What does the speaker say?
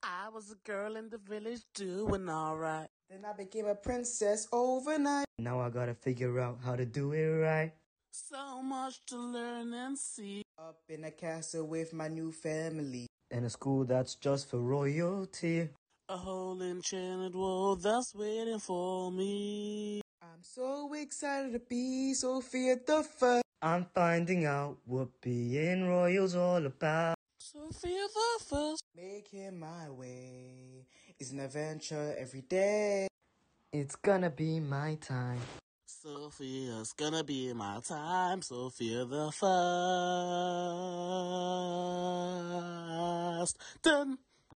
I was a girl in the village doing alright. Then I became a princess overnight. Now I gotta figure out how to do it right. So much to learn and see. Up in a castle with my new family. In a school that's just for royalty. A whole enchanted world that's waiting for me. I'm so excited to be Sophia the First. I'm finding out what being royal's all about. Sophia the First. Making my way is an adventure every day. It's gonna be my time. Sophia's gonna be my time. Sophia the First. Done.